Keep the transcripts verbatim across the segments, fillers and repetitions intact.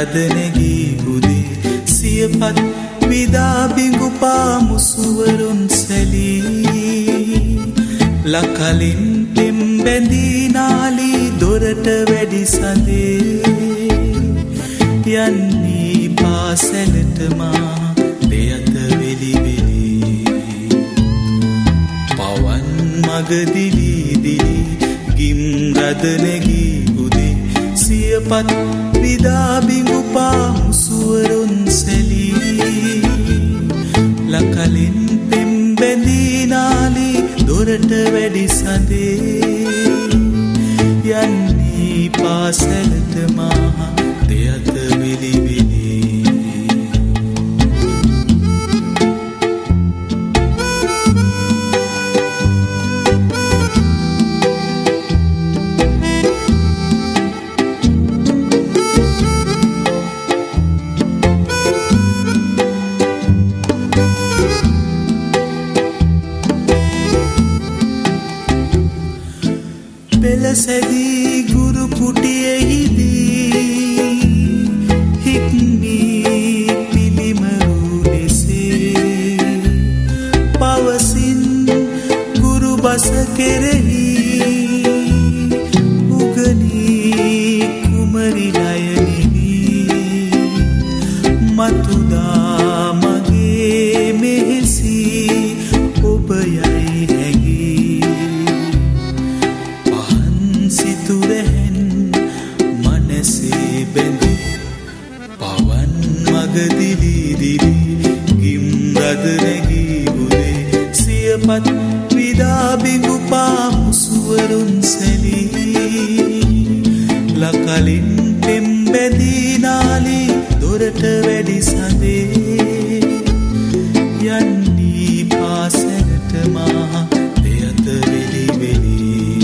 රදනැගී උදේ සියපත් විදා බිඟු පාමුසුවරුන් සැලී ලකලින් පෙම් බැඳී නාලී දොරට වැඩි සඳේ යන්නේ පාසැලට මා දෙයත වෙලි වෙලි පවන් මගදිලි දිලි ගිම් රදනැගී උදේ සියපත් විදා බිඟු පාමුසුවරුන් සැලී ලකලින් පෙම් බැඳී නාලී දොරට වැඩි සඳේ යන්නේ පාසැලට මා දෙයත වෙලි වෙලි සැදී ගුරු කුටියෙහිදී හික්මී පිළිමරු ලෙසේ පවසින් ගුරු බස කෙරෙහි උගනී කුමරි ලයනිවී මතුදා මගේ මෙහෙසි ඔබ යයි හැඟී සිතුරැහෙන් මනසේ බැඳි පවන් මගදිලි දිලි ගිම් රදනැගී උදේ සියපත් විදා බිඟු පාමුසුවරුන් සැලී ලකලින් පෙම් බැඳී නාලී දොරට වැඩි සඳේ යන්නේ පාසැලට මා දෙයත වෙලි වෙලි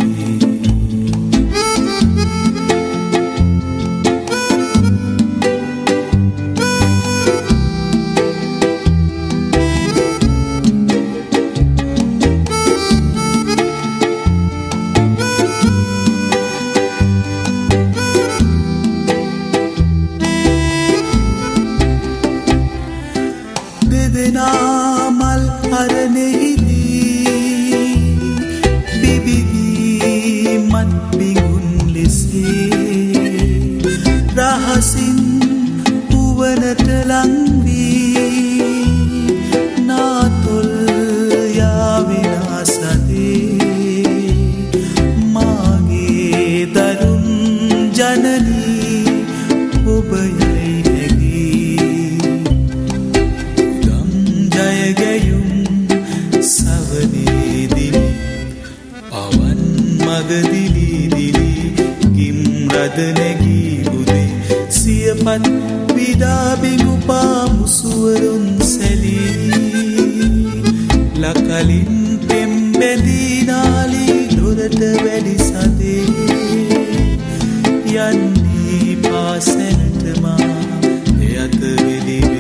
දෙදෙනා මල් අරණෙහිදී බිබිදී මත් බිඟුන් ලෙසේ රහසින් උවනට ලංවී නාතොල් යාවිනා සදේ මාගේ දරුන් ජනනී ඔබ යයි පවන් මගදිලි දිලි ගිම් රදනැගී උදේ සියපත් විදා බිඟු පාමුසුවරුන් සැලී ලකලින් පෙම් බැඳී නාලී දොරට වැඩි සඳේ යන්නේ පාසැලට මා දෙයත වෙලි